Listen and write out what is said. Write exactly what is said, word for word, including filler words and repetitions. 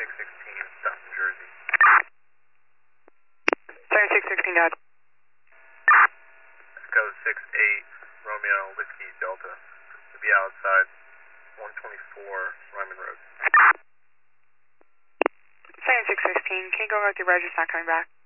six sixteen, South New Jersey. seven six sixteen, Dodge. Echo six eight, Romeo Whiskey Delta. To be outside one twenty-four Ryman Road. seven six sixteen, can you go with your register not coming back?